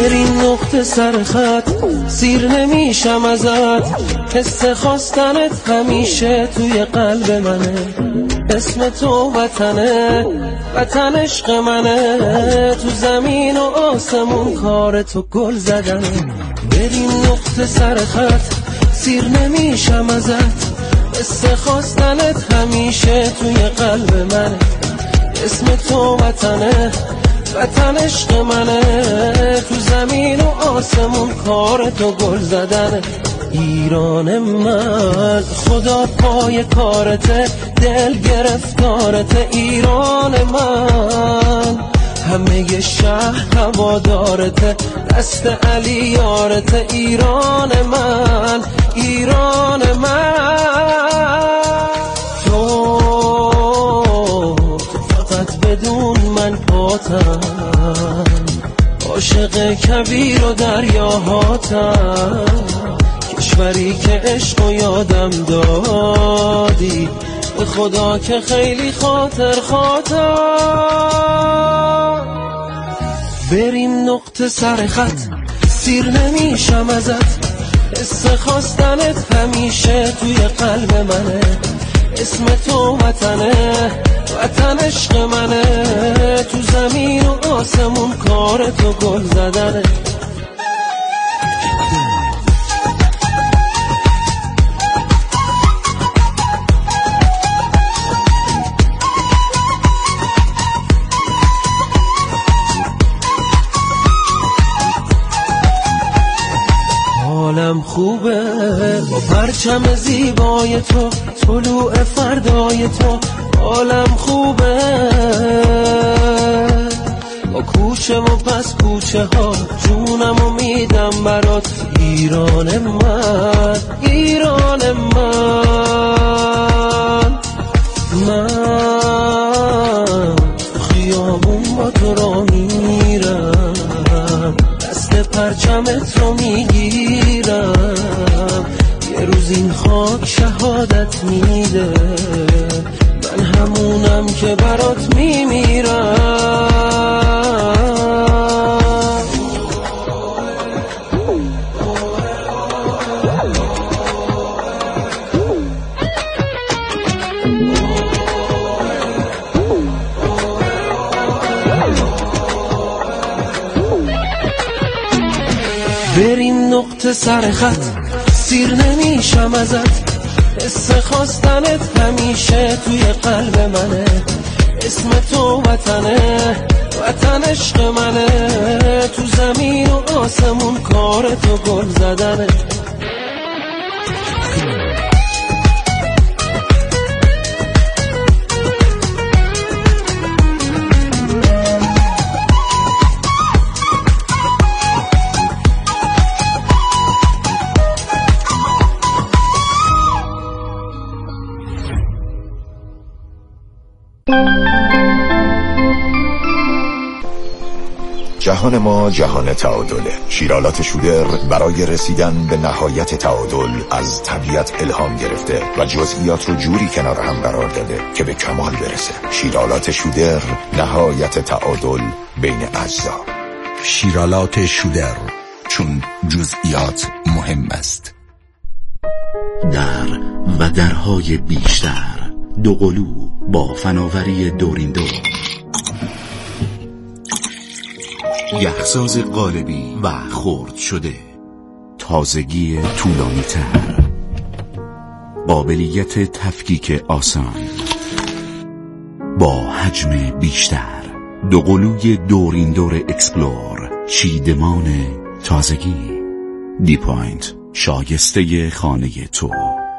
بریم نقطه سر خط، سیر نمیشم ازت، حس خواستنت همیشه توی قلب منه. اسم تو وطنه، وطن عشق منه، تو زمین و آسمون کار تو گل زدنه. بریم نقطه سر خط، سیر نمیشم ازت، حس خواستنت همیشه توی قلب منه. اسم تو وطنه، وطن عشق منه، تو زمین و آسمون کار تو گل زدنه. ایران من خدا پای کارته، دل گرفتارته. ایران من همه شهر هوادارته، دست علی یارته. ایران من، ایران من، تو فقط بدون من پاتم، عاشق کبیر و دریاهاتم. کشوری که عشق و یادم دادی، به خدا که خیلی خاطر خاطر. بریم نقطه سر خط، سیر نمیشم ازت، حس خواستنت همیشه توی قلب منه. اسم تو وطنه، وطن عشق منه، تو زمین و آسمون کار تو گل زدنه. حالم خوبه با پرچم زیبای تو، طلوع فردای تو. حالم خوبه با کوچه و پس کوچه ها، جونم و میدم برات. ایران من، ایران من، من خیابون با تو را میرم، دست پرچمت رو میگیرم. یه روز این خاک شهادت میده، من همونم که برات میمیرم. بریم نقطه سر خط، سیر نمیشم ازت، حس خواستنت همیشه توی قلب منه. اسم تو وطنه، وطن عشق منه، تو زمین و آسمون کار تو گل زدنه. جهان ما جهان تعادله. شیرالات شودر برای رسیدن به نهایت تعادل از طبیعت الهام گرفته و جزئیات رو جوری کنار هم قرار داده که به کمال برسه. شیرالات شودر، نهایت تعادل بین اجزا. شیرالات شودر، چون جزئیات مهم است. در و درهای بیشتر، دوقلو با فناوری دورین. یخساز قالبی و خرد شده، تازگی طولانی تر، قابلیت تفکیک آسان با حجم بیشتر. دوقلوی دورین دور اکسپلور، چیدمان تازگی. دی پوینت، شایسته خانه تو.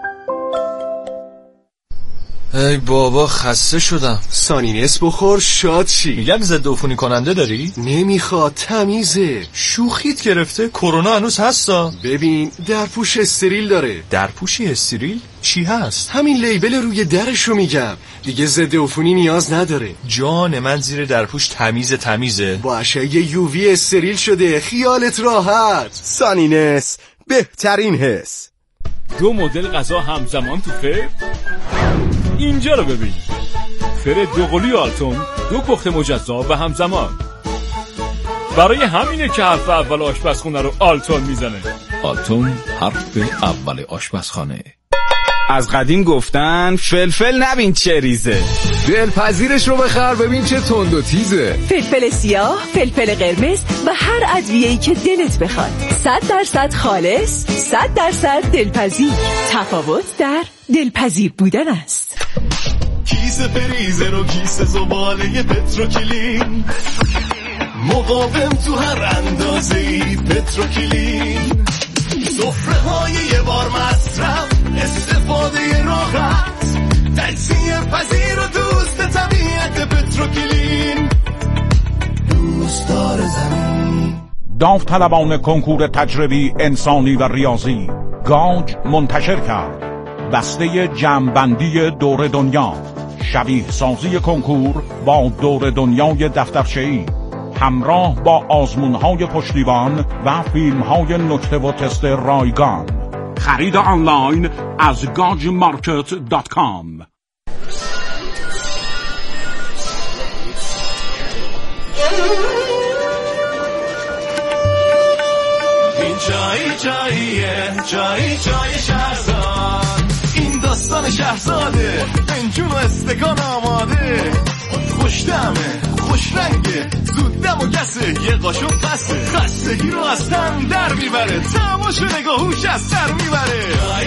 ای بابا خسته شدم. سانینس بخور شاد شی. میگم ضد عفونی کننده داری؟ نمیخواد، تمیزه. شوخیت گرفته؟ کرونا هنوز هستا؟ ببین درپوش استریل داره. درپوشی استریل؟ چی هست؟ همین لیبل روی درشو میگم، دیگه ضد عفونی نیاز نداره. جان من، زیر درپوش تمیزه. با اشعه یووی استریل شده، خیالت راحت. سانینس، بهترین حس. 2 مدل غذا همزمان تو فر؟ اینجا رو ببین. فر دوقلوی آلتون، 2 پخت مجزا و همزمان. برای همینه که حرف اول آشپزخونه رو آلتون میزنه. آلتون حرف اول آشپزخانه. از قدیم گفتن فلفل نبین چه ریزه، دلپذیرش رو بخر ببین چه تند و تیزه. فلفل سیاه، فلفل قرمز و هر ادویه‌ای که دلت بخواد. 100% خالص، 100% دلپذیر. تفاوت در دلپذیر بودن است. کیسه فریزر و کیسه زباله پتروکلین، مقاوم تو هر اندازه‌ای پتروکلین. سفره های یه بار مصرف، استفاده راحت، تجزیه پذیر و دوست طبیعت پتروکلین، دوستدار زمین. داوطلبان کنکور تجربی انسانی و ریاضی گاج منتشر کرد بسته جمع‌بندی دور دنیا، شبیه سازی کنکور با دور دنیای دفترچه‌ای، همراه با آزمون‌های پشتیبان و فیلم‌های نکته و تست رایگان. خرید آنلاین از gajmarket.com. این جایی شهرزاد، این داستان شهرزاده، انجون و استکان آماده، خوشدمه خوش رنگه، زود دم و گسه، یه قاشق بسه، خستگی رو از تن در میبره، تماشا نگاهوش از سر میبره.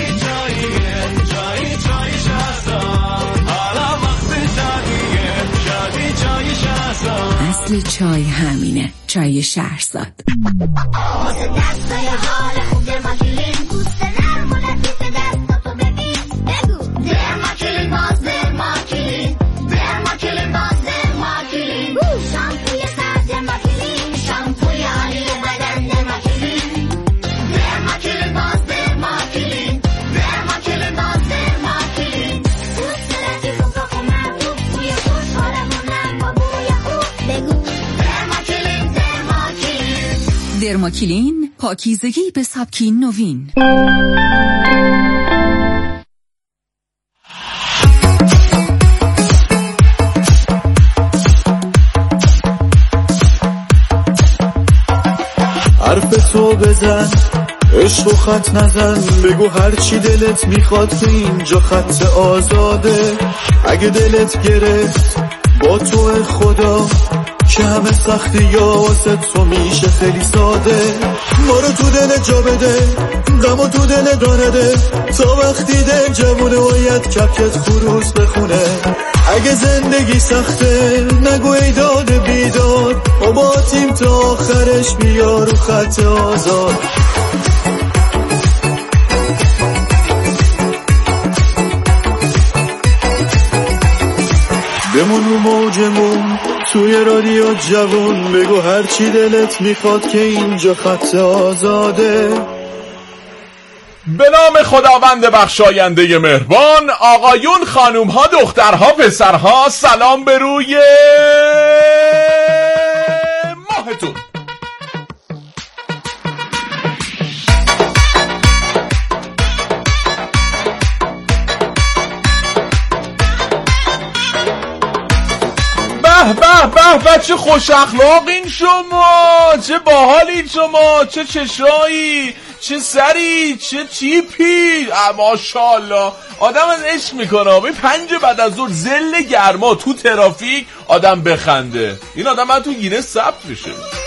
جایی شهرزاد، حالا وقت شادیه، شادی جای شهرزاد. اصل چای همینه، چای شهرزاد. واسه دستای حال خوب درماکلین، پوست نرم و لطیف دستاتو ببین، بگو درماکلین، باز درماکلین، درماکلین، باز درماکلین، شامپوی سر درماکلین، شامپوی عالی بدن درماکلین، درماکلین، باز درماکلین، درماکلین، باز درماکلین، پوست لطیف و پاک و مرطوب، توی خوش حالمونم با بوی خوب، بگو درماکلین، درماکلین. درماکلین، پاکیزگی به سبکی نوین. حرف تو بزن، عشق و خط نزن، بگو هرچی دلت میخواد که اینجا خط آزاده. اگه دلت گرفت با تو خدا که همه سختی یا واسه تو میشه خیلی ساده. ما رو تو دل جا بده، غم و تو دل دانده، تا وقتی دل جوونه باید کپکت خروس بخونه. اگه زندگی سخته نگو ای داد بیداد، ما با تیم تا آخرش بیا رو خط آزاد. بمون رو موجمون توی رادیو جوون، بگو هرچی دلت میخواد که اینجا خط آزاده. به نام خداوند بخشاینده مهربان، آقایون، خانومها، دخترها، پسرها، سلام به روی ماهتون. به چه خوش اخلاقین شما، چه باحالین شما، چه چشایی، چه سری، چه تیپی، ماشاءالله. آدم از عشق میکنه. به 5 بعد از ظهر زل گرما تو ترافیک آدم بخنده. این آدم من تو گینه ثبت بشه.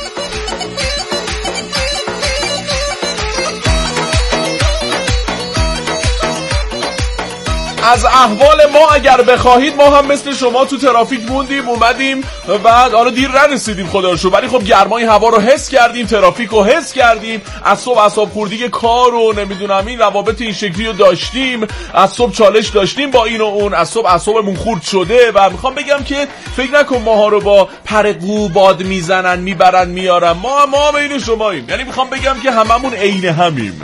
از احوال ما اگر بخواهید، ما هم مثل شما تو ترافیک موندیم، اومدیم و بعد حالا دیر نرسیدیم خدا رو شکر، ولی خب گرمای هوا رو حس کردیم، ترافیک رو حس کردیم، از صبح اعصاب خوردگی کار رو نمیدونم این روابط این شکلی رو داشتیم، از صبح چالش داشتیم با این و اون، از صبح اعصابمون خورد شده و میخوام بگم که فکر نکن ماها رو با پرقو باد میزنن میبرن میارن، ما بین شماییم. یعنی میخوام بگم که هممون عین همیم.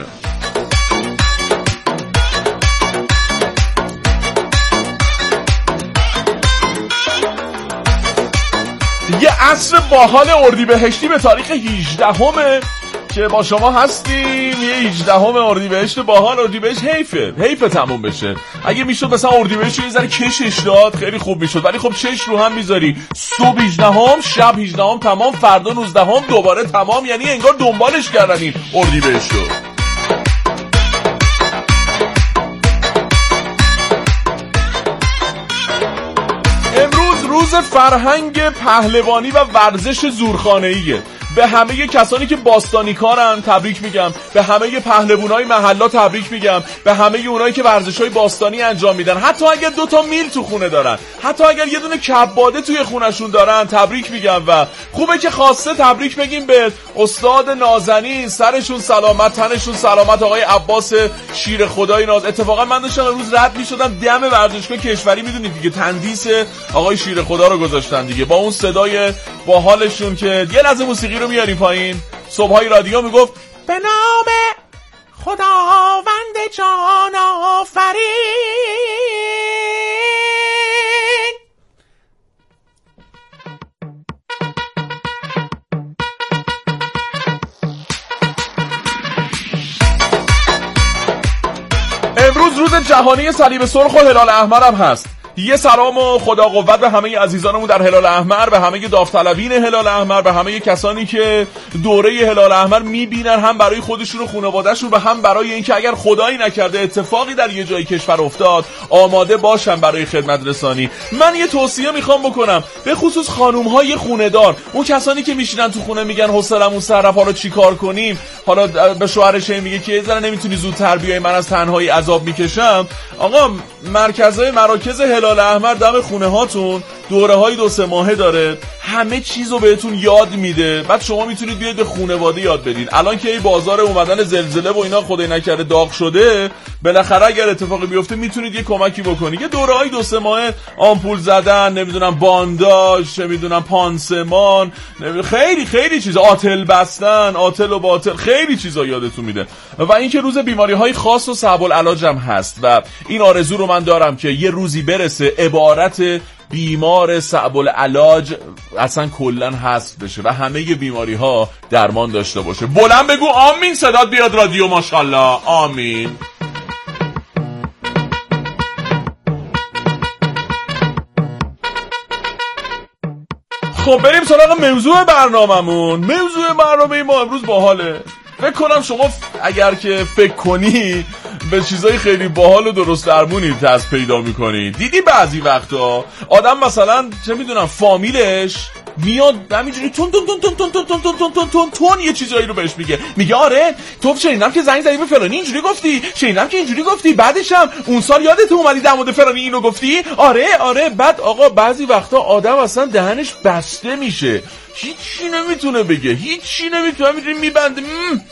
یه عصر باحال اردیبهشتی به تاریخ 18 که با شما هستیم. یه 18 اردیبهشت باحال. اردیبهشت حیف تموم بشه. اگه میشد مثلا اردیبهشت یه ذره کشش داد خیلی خوب میشد، ولی خب چش رو هم میذاری. صبح 18 شب 18 تمام، فردا 19 دوباره تمام، یعنی انگار دنبالش کردن این اردیبهشت رو. روز فرهنگ پهلوانی و ورزش زورخانه‌ایه. به همه کسانی که باستانی کارن تبریک میگم، به همه پهلوانای محلا تبریک میگم، به همه اونایی که ورزش‌های باستانی انجام میدن، حتی اگر 2 میل تو خونه دارن، حتی اگر یه دونه کباده توی خونشون دارن تبریک میگم. و خوبه که خواسته تبریک بگیم به استاد نازنین، سرشون سلامت تنشون سلامت، آقای عباس شیر خدای ناز. اتفاقا من داشتم امروز رد میشدم دم ورزشگاه کشوری، میدونید دیگه تندیس آقای شیر خدا رو گذاشتن دیگه، با اون صدای باحالشون که یه لحظه موسیقی رو میاریم پایین. صبحای رادیو میگفت به نام خداوند جان آفرین. امروز روز جهانی صلیب سرخ و هلال احمر هم هست. یه سلام و خدا قوت به همه عزیزانمون در هلال احمر، به همه داوطلبین هلال احمر، به همه کسانی که دوره هلال احمر میبینن، هم برای خودشون و خانواده‌شون و هم برای اینکه اگر خدایی نکرده اتفاقی در یه جای کشور افتاد آماده باشن برای خدمت رسانی. من یه توصیه میخوام بکنم به خصوص خانوم‌های خونه‌دار، اون کسانی که میشینن تو خونه میگن حوصله‌مون سر رفت، حالا چیکار کنیم؟ حالا به شوهرش میگه که یه ذره نمیتونی زودتر بیای، من از تنهایی عذاب میکشم. آقا مراکز هلال احمر دم خونه هاتون دوره‌های 2-3 ماهه داره، همه چیزو بهتون یاد میده. بعد شما میتونید بیاید به خانواده یاد بدین. الان که این بازار اومدن زلزله و اینا خدای نکرده داغ شده، بالاخره اگر اتفاقی بیفته میتونید یه کمکی بکنید. یه دوره‌های 2-3 ماهه آمپول زدن، نمیدونم بانداژ، نمیدونم پانسمان، خیلی چیزا، آتل بستن، آتل و باطل، خیلی چیزا یادتون میده. و اینکه روز بیماری‌های خاص و صعب العلاج هم هست و این آرزو رو من دارم که یه روزی برسه عبارت بیمار صعب العلاج اصلا کلن حذف بشه و همه بیماری ها درمان داشته باشه. بلند بگو آمین، صدات بیاد رادیو، ماشاءالله، آمین. خب بریم سراغ موضوع برنامه‌مون. موضوع برنامه ما امروز باحاله. فکر کنم شما اگر که فکر کنی به چیزای خیلی باحال و درست درمونی دست پیدا میکنی. دیدی بعضی وقتا آدم مثلا چه میدونم فامیلش میاد همینجوری تون یه چیزایی رو بهش میگه آره تو شنیدم که زنگ زدی به فلانی اینجوری گفتی، شنیدم که اینجوری گفتی، بعدش هم اون سال یادت اومدی در مورد فلانی اینو گفتی. آره بعد آقا بعضی وقتا آدم اصلا دهنش بسته میشه، هیچی نمیتونه بگه، هیچی نمیتونه، همینجوری میبنده،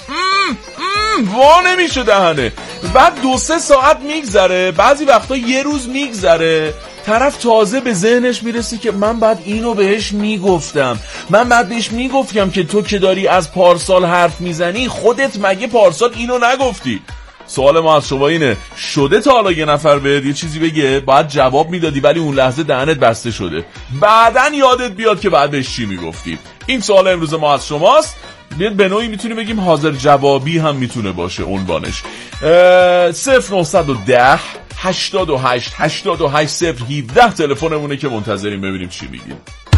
وا نمیشه دهنه. بعد 2-3 ساعت میگذره، بعضی وقتا یه روز میگذره، طرف تازه به ذهنش میرسه که من بعد اینو بهش میگفتم، من بعد بهش میگفتم که تو که داری از پارسال حرف میزنی خودت مگه پارسال اینو نگفتی؟ سوال ما از شما اینه، شده تا حالا یه نفر بهت یه چیزی بگه باید جواب میدادی ولی اون لحظه دهنت بسته شده، بعدن یادت بیاد که بعد بهش چی میگفتی؟ این سوال امروز ما از شماست. به نوعی میتونیم بگیم حاضر جوابی هم میتونه باشه عنوانش. 0910 88 88 017 تلفنمونه که منتظریم ببینیم چی میگیم.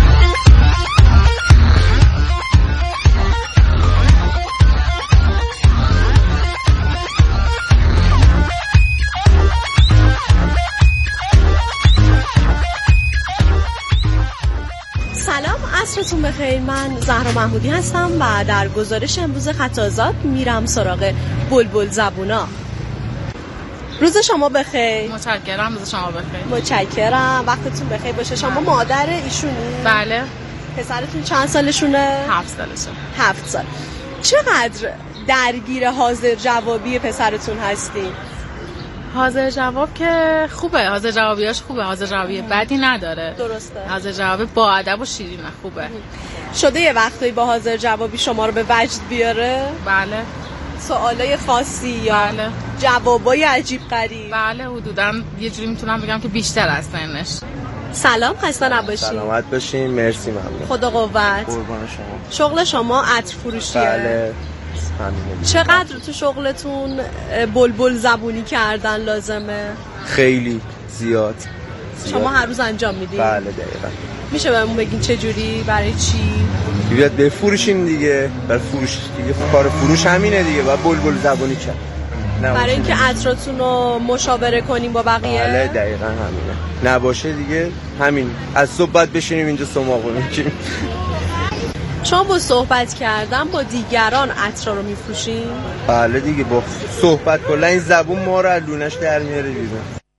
عصرتون بخیر، من زهرا محمودی هستم و در گزارش امروز خطازات میرم سراغ بلبل زبونا. روز شما بخیر. متشکرم. روز شما بخیر. متشکرم. وقتتون بخیر باشه. شما مادر ایشونی؟ بله. پسرتون چند سالشونه؟ 7 سالشه. 7 سال. چقدر درگیر حاضر جوابی پسرتون هستی؟ حاضر جواب که خوبه، حاضر جوابیاش خوبه، حاضر جوابی بدی نداره. درسته. حاضر جواب با ادب و شیرینه، خوبه. شده یه وقتایی با حاضر جوابی شما رو به وجد بیاره؟ بله. سوالای خاصی یا بله. جوابای عجیب غریب؟ بله حدوداً یه جوری میتونم بگم که بیشتر از سنش. سلام، خسته نباشین. سلامت باشین، مرسی، ممنون. خدا قوت. قربان شما. شغل شما عطر فروشیه؟ بله. همینه. چقدر تو شغلتون بلبل زبونی کردن لازمه؟ خیلی زیاد. شما هر روز انجام میدید؟ بله دقیقاً. میشه بهمون بگین چه جوری؟ برای چی؟ بیاد بفروشیم دیگه. برای فروش دیگه، کار فروش همینه دیگه. بعد بلبل زبونی کرد. برای اینکه عطراتون رو مشاوره کنیم با بقیه؟ بله دقیقاً همینه. نباشه دیگه همین. از صبح باید بشینیم اینجا سماق میکنیم. چون با صحبت کردن با دیگران عطر رو میفروشیم؟ بله دیگه، با صحبت کلا این زبون ما رو از لونش در میاره بیرون.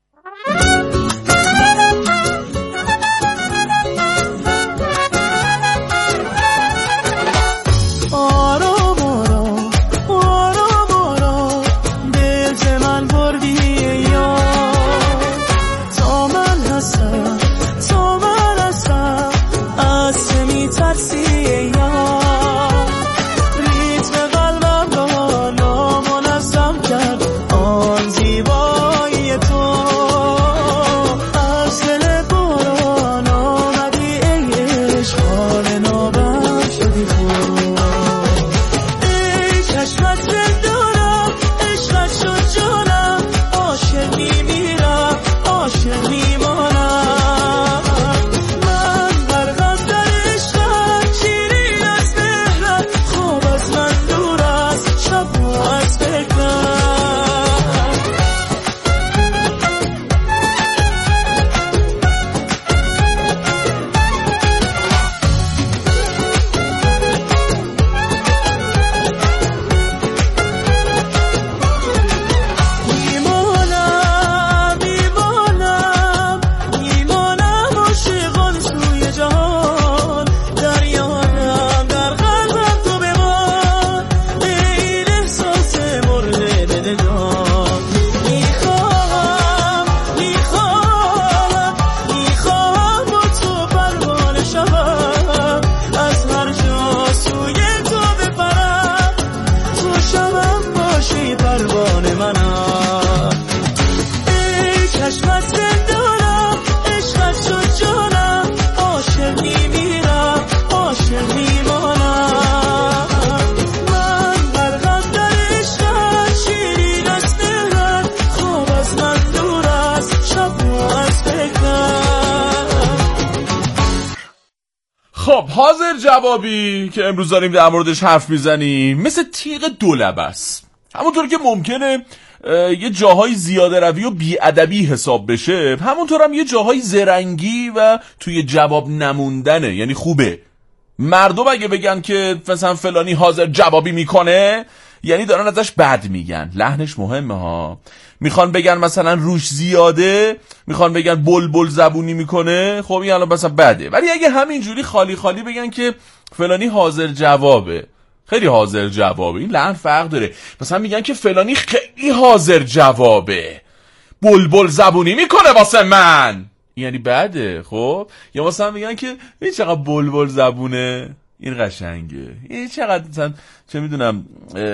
خب حاضر جوابی که امروز داریم در موردش حرف میزنیم مثل تیغ دولبه است. همونطور که ممکنه یه جاهای زیاده روی و بی‌ادبی حساب بشه، همونطور هم یه جاهای زرنگی و توی جواب نموندنه. یعنی خوبه مردم اگه بگن که مثلا فلانی حاضر جوابی میکنه، یعنی دارن ازش بد میگن. لحنش مهمه ها. میخوان بگن مثلا روش زیاده، میخوان بگن بلبل زبونی میکنه، خب این الان مثلا بده. ولی اگه همینجوری خالی خالی بگن که فلانی حاضر جوابه، خیلی حاضر جوابه، این لحن فرق داره. مثلا میگن که فلانی خیلی حاضر جوابه، بلبل زبونی میکنه واسه من، یعنی بده. خب یا مثلا میگن که این چقدر بلبل زبونه، این قشنگه، این چقدر مثلا چه میدونم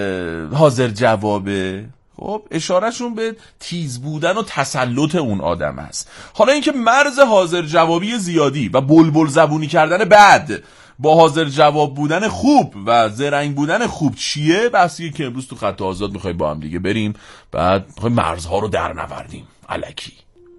حاضر جوابه. خب اشارهشون به تیز بودن و تسلط اون آدم است. حالا اینکه مرز حاضر جوابی زیادی و بلبل زبونی کردن بد با حاضر جواب بودن خوب و زرنگ بودن خوب چیه، بحثیه که امروز تو خط آزاد میخوایم با هم دیگه بریم، بعد میخوایم مرزها رو در نوردیم الکی.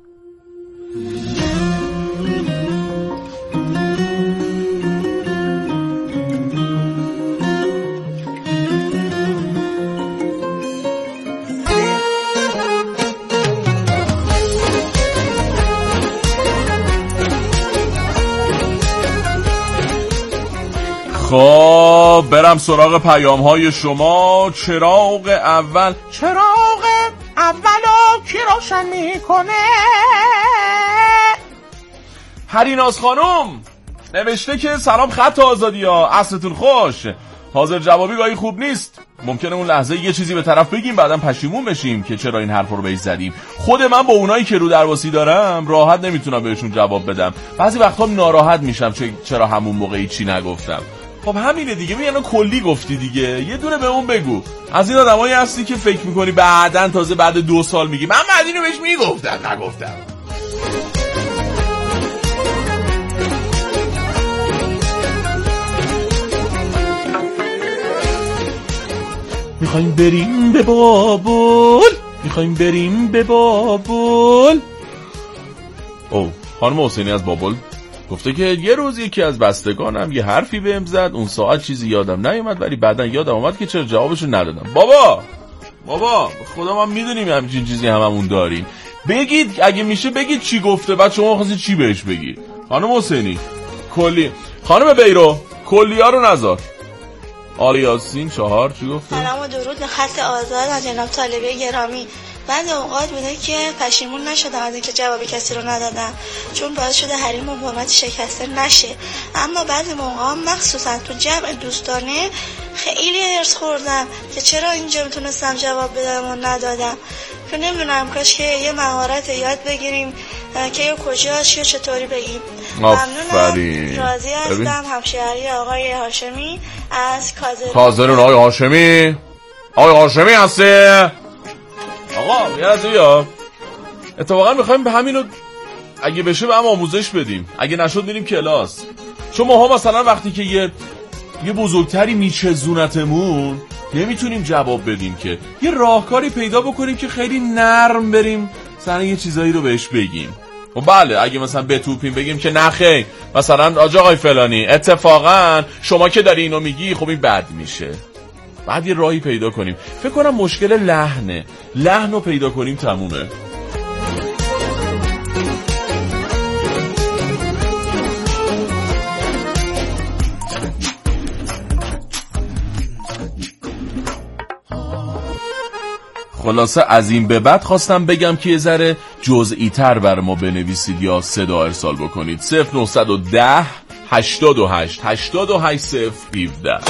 خب برم سراغ پیام های شما. چراغ اولو کی روشن میکنه؟ پریناز خانم نوشته که سلام خط آزادی ها، عصرتون خوش. حاضر جوابی گاهی خوب نیست، ممکنه اون لحظه یه چیزی به طرف بگیم بعدم پشیمون بشیم که چرا این حرف رو بهش زدیم. خود من با اونایی که رو درواسی دارم راحت نمیتونم بهشون جواب بدم، بعضی وقتا ناراحت میشم چرا همون موقعی چی نگفتم. خب همینه دیگه، میگن کلی گفتی دیگه، یه دونه به اون بگو. از این آدمایی هستی که فکر میکنی بعدن تازه بعد 2 سال میگی من بعد اینو بهش میگفتم نگفتم. میخوایم بریم به بابل، میخوایم بریم به بابل. او خانم حسینی از بابل گفته که یه روز یکی از بستگانم یه حرفی بهم زد، اون ساعت چیزی یادم نیومد ولی بعدن یادم اومد که چرا جوابشو ندادم. بابا خدا ما میدونیم همچین چیزی هممون داریم. بگید اگه میشه بگید چی گفته، بعد شما خواستید چی بهش بگید. خانم حسینی کلی، خانم بیرو کلیا رو نذار. آلی یاسین 4 چی گفته؟ سلام و درود به خط آزاد از جناب طالبه گرامی. بعضی اوقات بوده که پشیمون نشدم از اینکه جواب کسی رو ندادم، چون باعث شده حریم و حرمت شکسته نشه. اما بعضی موقعا مخصوصا تو جمع دوستانه خیلی هرس خوردم که چرا اینجا میتونستم جواب بدم و ندادم. که نمیدونم کاش که یه مهارت یاد بگیریم که کجاش یا چطوری بگیم. ممنونم. راضی هستم. همشهری آقای هاشمی از کازرون. آقای هاشمی هستی؟ آقا یه اتفاقا میخوایم به همینو اگه بشه به هم آموزش بدیم، اگه نشد میریم کلاس. چون ما مثلا وقتی که یه بزرگتری میچزونتمون نمیتونیم جواب بدیم، که یه راهکاری پیدا بکنیم که خیلی نرم بریم مثلا یه چیزایی رو بهش بگیم. و بله اگه مثلا بتوپیم بگیم که نخیر مثلا آقای فلانی اتفاقا شما که داری اینو میگی خب این بد میشه. بعد یه راهی پیدا کنیم. فکر کنم مشکل لحن رو پیدا کنیم تمومه. خلاصه از این به بعد خواستم بگم که یه ذره جزئی تر بر ما بنویسید یا صدا ارسال بکنید. 0910 88 88 017.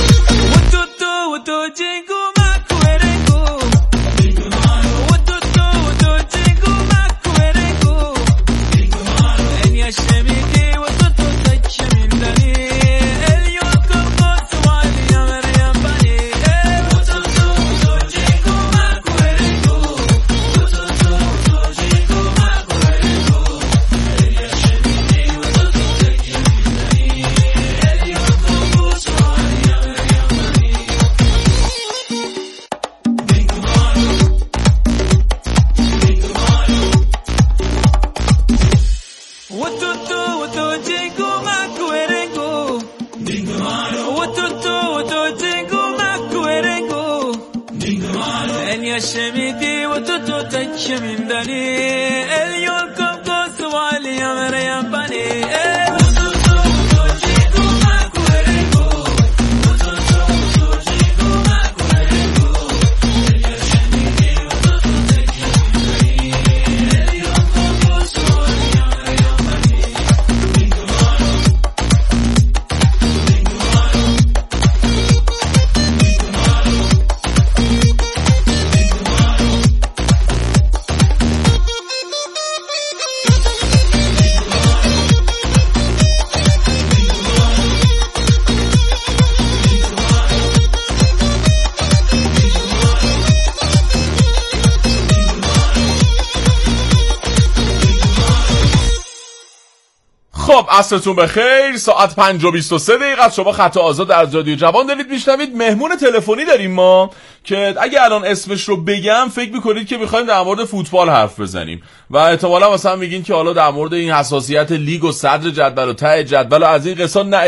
خب عصرتون بخیر. ساعت 5:23 شما خط آزاد از رادیو جوان دارید میشنوید. مهمون تلفنی داریم ما که اگه الان اسمش رو بگم فکر میکنید که میخوایم در مورد فوتبال حرف بزنیم و احتمالا مثلا میگین که حالا در مورد این حساسیت لیگ و صدر جدول و ته جدول و از این قصه. نه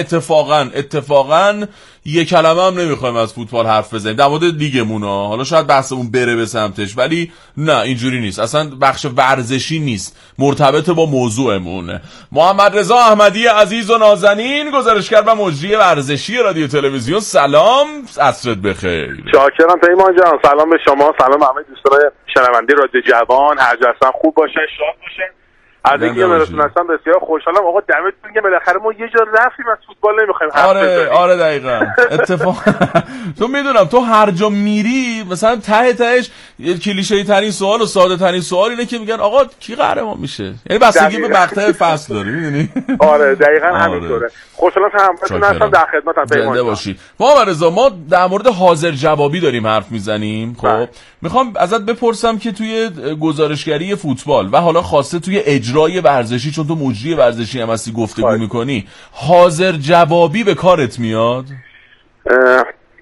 اتفاقا یه کلمه هم نمیخوایم از فوتبال حرف بزنیم، در مورد لیگمون ها. حالا شاید بحثمون بره به سمتش ولی نه اینجوری نیست، اصلا بخش ورزشی نیست، مرتبط با موضوعمونه. محمد رضا احمدی عزیز و نازنین، گزارشگر و مجری ورزشی رادیو تلویزیون، سلام، عصرت بخیر. شاکرم پیمان جان. سلام به شما، سلام همه دوستان شنونده رادیو جوان، هر جا هستن خوب باشن، شاد باشن. از اینکه براتون هستم بسیار خوشحالم. آقا دمتون گرم، بالاخره ما یه جا رفتیم از فوتبال نمیخوایم حرف بزنیم. آره دقیقاً. اتفاقا تو میدونم تو هر جا میری مثلا تهش کلیشه‌ای ترین سوال و ساده ترین سوال اینه که میگن آقا کی قهرمان میشه؟ یعنی بستگی به مقطع فصل داره، میدونی؟ آره دقیقاً همینطوره. خوشحالم که همراهتون هستم، در خدمتم پیمان جان. باشید. محمد رضا، ما در مورد حاضر جوابی داریم حرف میزنیم. خب میخوام ازت بپرسم که توی گزارشگری فوتبال و حالا خواسته توی اجرای ورزشی، چون تو مجری ورزشی هم هستی گفتگو میکنی، حاضر جوابی به کارت میاد؟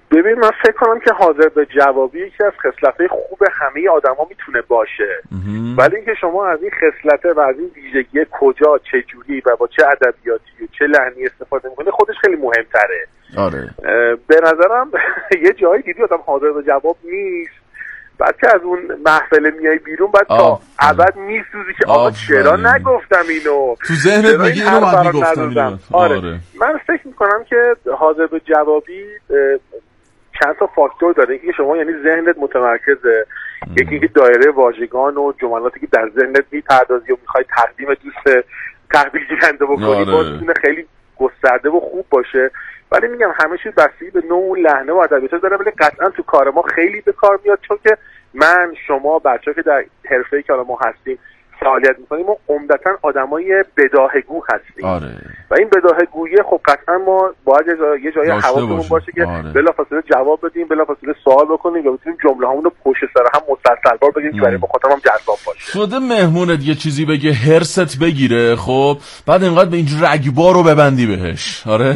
ببین من فکر کنم که حاضر به جوابی یکی از خصلت‌های خوب همه آدما میتونه باشه، ولی اینکه شما از این خصلت و از این ویژگی کجا، چه جوری و با چه ادبیاتی و چه لحنی استفاده میکنه خودش خیلی مهمتره. آره. به نظرم یه جایی دیدی آدم حاضر به جواب نیست، بعد که از اون محفل میای بیرون بعد تا ابد میسوزی که آقا چرا نگفتم اینو، تو ذهنت میگی اینو بعد میگفتم. آره. من فکر میکنم که حاضر به جوابی چند تا فاکتور داره. یکی شما یعنی ذهنت متمرکزه، یکی اینکه دایره واژگان و جملاتی که در ذهنت میپردازی و میخوای تقدیم دوست تحویل گیرنده بکنی باز میتونه خیلی گسترده و خوب باشه. ولی میگم همه چیز بستگی به نوع لحنه و ادبیات داره، ولی قطعا تو کار ما خیلی به کار میاد، چون که من شما بچه‌ها که در حرفه‌ای که ما هستیم فعالیت میکنیم ما عمدتاً آدمای بداهه‌گو هستیم. آره. و این بداهه‌گویی خب قطعا ما باید یه جای حواسمون باشه که بلافاصله جواب بدیم، بلافاصله سوال بکنیم یا بتونیم جمله‌هامون رو پشت سر هم مسلسل‌وار بگیم که برای مخاطبم جذاب باشه. شده مهمونت یه چیزی بگه هرست بگیره، خب بعد اینقدر به این رگبار رو ببندی بهش. آره.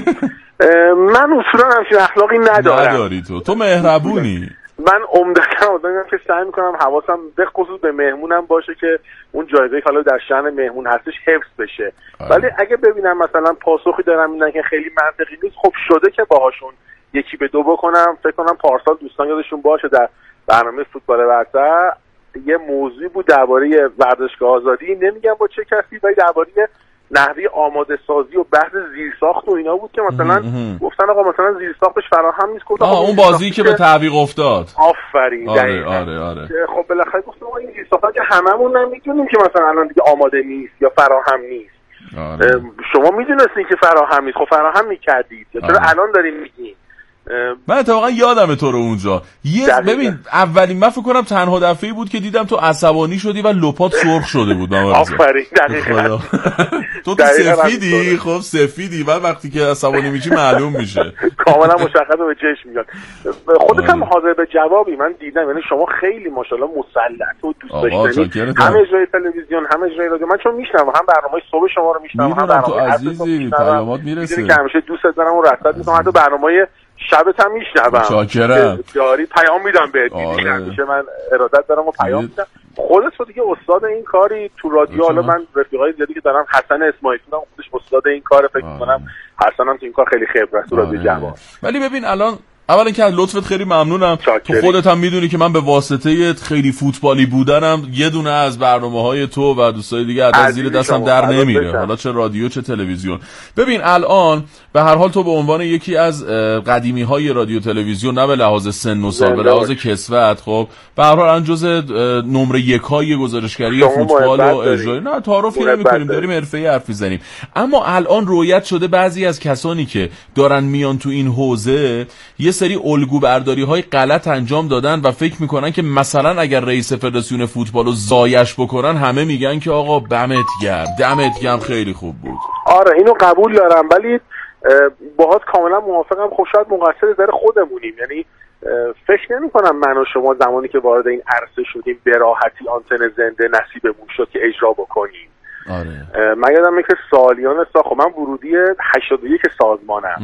من اصولا همچین اخلاقی ندارم. نداری تو مهربونی. من عمدتاً آدمیم که سعی میکنم حواسم به خصوص به مهمونم باشه که اون جایگاهی که حالا در شأن مهمون هستش حفظ بشه. ولی اگه ببینم مثلا پاسخی دارم میدن که خیلی منطقی نیست، خب شده که باهاشون یکی به دو بکنم. فکر کنم پارسال دوستان یادشون باشه در برنامه فوتبال برتر یه موضوعی بود درباره ورزشگاه آزادی، نمیگم با چه کسی، ولی درباره نحوه آماده سازی و بحث زیرساخت و اینا بود که مثلا گفتن آقا مثلا زیرساختش فراهم نیست. گفتم اون بازی که به تعویق افتاد. آفرین. آره. خب بالاخره گفتم این زیرساختا که هممون نمیدونیم که مثلا الان دیگه آماده نیست یا فراهم نیست. شما میدونستین که فراهم نیست، خب فراهم میکردید، چرا الان دارین میگین؟ من اتفاقا یادم تو رو اونجا ببین اولین من فکر کنم تنها دفعه‌ای بود که دیدم تو عصبانی شدی و لپات سرخ شده بود. آفرین دقیقاً. تو سفیدی، خب سفیدی و وقتی که عصبانی میشی معلوم میشه. کاملا مشخصه به چشم میاد. خودت هم حاضر به جوابی. من دیدم یعنی شما خیلی ماشاءالله مسلط و دوست داشتنی، هم اجرای تلویزیون هم اجرای رادیو. من چون میشنوم هم برنامه‌های صبح شما رو میشنوم هم برنامه عزیزی پیامات میرسه که همیشه دوستت دارم و رصد میکنم، حتی برنامه‌های شبت هم میشنوم. شاکرم. جاری پیام میدم بهت. همیشه من ارادت دارم و پیام میدم. خودت تو دیگه استاد این کاری تو رادیو. حالا من رفیقای زیادی که دارم، حسن اسماعیلی هم خودش استاد این کاره، فکر می‌کنم حسن هم تو این کار خیلی خبره تو رادیو جوان. ولی ببین الان اولا که از لطفت خیلی ممنونم. تو خودت هم میدونی که من به واسطه خیلی فوتبالی بودنم یه دونه از برنامه‌های تو و دوستای دیگه از زیر دستم در نمیره، حالا چه رادیو چه تلویزیون. ببین الان به هر حال تو به عنوان یکی از قدیمی‌های رادیو تلویزیون، نه به لحاظ سن و سال، به لحاظ کسوت، خب به هر حال الان جزء نمره 1 گزارشگری فوتبال و اجرایی نه تعارفی نمی‌کنیم، داریم حرفه‌ای حرف می‌زنیم. اما الان رویت شده بعضی از کسانی که دارن میان تو این حوزه یه سری الگو برداری‌های غلط انجام دادن و فکر میکنن که مثلا اگر رئیس فدراسیون فوتبالو زایش بکنن همه میگن که آقا دمت گرم خیلی خوب بود. آره اینو قبول دارم، ولی باهات کاملا موافقم. خب شاید مقصر در خودمونیم. یعنی فکر نمی‌کنم من و شما زمانی که وارد این عرصه شدیم به راحتی آنتن زنده نصیبمون شد که اجرا بکنیم. آره. من یادم میاد که سالیان خب من ورودی 81 سازمانم.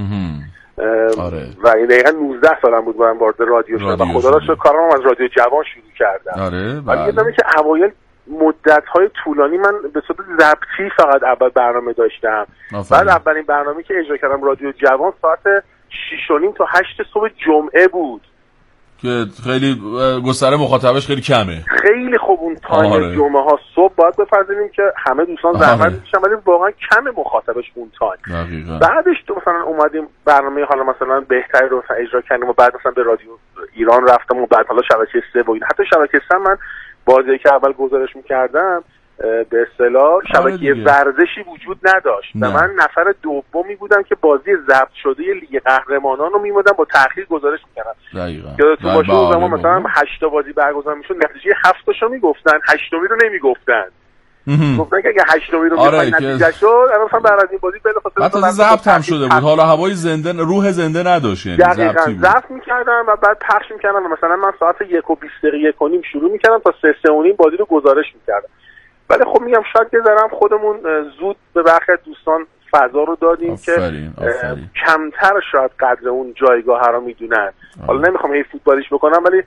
آره. و دقیقا 19 سالم بود من وارد رادیو شدم و خدا را شکر کارم از رادیو جوان شروع کردم. آره. ولی یادمه که اوایل مدت‌های طولانی من به صورت ضبطی فقط اول برنامه داشتم. بعد اولین برنامه‌ای که اجرا کردم رادیو جوان ساعت 6:30 تا 8 صبح جمعه بود که خیلی گستره مخاطبش خیلی کمه. خیلی خوب اون تایم جمعه ها صبح باید بپذیریم که همه دوستان زحمت میکشن، ولی واقعا کم مخاطبش اون تایم. بعدش تو مثلا اومدیم برنامه حالا مثلا بهتری رو اجرا کردیم و بعد مثلا به رادیو ایران رفتم و بعد حالا شبکه 3 و این حتی شبکه 3 من بازی که اول گزارش میکردم به اصطلاح شبکه ورزشی وجود نداشت و من نفر دومی بودم که بازی ضبط شده لیگ قهرمانان رو میمدم با تأخیر گزارش میکردم. یادتون باشه اون زمان مثلا 8 باز برگزار میشد، نتیجه 7 تاشو میگفتن، 8می رو نمیگفتن. گفتن که اگه 8می رو بگن نتیجه شد، الان مثلا بعد از این بازی بلافاصله حتی ضبط هم شده بود، حالا هوای زنده، روح زنده نداشت، یعنی ضبط میکردم و بعد پخش میکردم. مثلا من ساعت 1:20 شروع میکردم تا 3:30 بازی رو گزارش میکردم. ولی خب میگم شاید یه ذره خودمون زود به برخی دوستان فضا رو دادیم که کمتر شاید قدر اون جایگاه رو میدونن. حالا نمیخوام هی فوتبالیش بکنم ولی